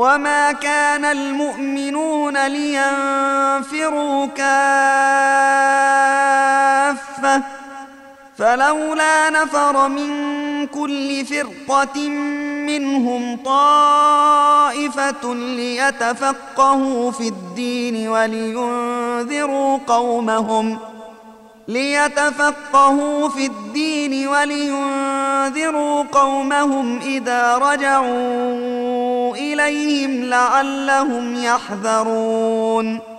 وما كان المؤمنون لينفروا كافة فلولا نفر من كل فرقة منهم طائفة ليتفقهوا في الدين ولينذروا قومهم إذا رجعوا إليهم لعلهم يحذرون